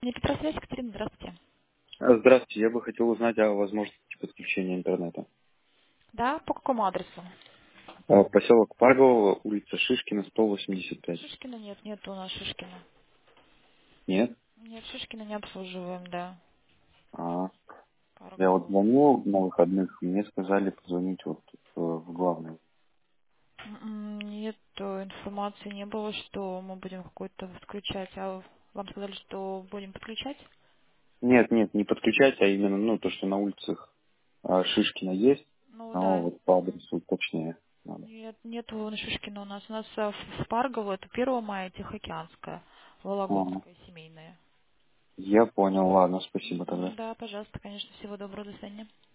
Электросвязь, Екатерина, здравствуйте. Здравствуйте, я бы хотел узнать о возможности подключения интернета. Да, по какому адресу? Поселок Паргово, улица Шишкина, 185. Шишкина нет у нас Шишкина. Нет? Нет, Шишкина не обслуживаем, да. А, я вот Паргола. звонил на выходных, мне сказали позвонить вот в главный. Нет, информации не было, что мы будем какой-то подключать. А вам сказали, что будем подключать? Нет, нет, не подключать, а именно, то, что на улицах Шишкина есть, Ну но да. вот по адресу точнее надо. Нету на Шишкина у нас. У нас в Парголо это 1 мая, Тихоокеанская, Ага. Вологодская, семейная. Я понял, ладно, спасибо тогда. Да, пожалуйста, конечно, всего доброго, до свидания.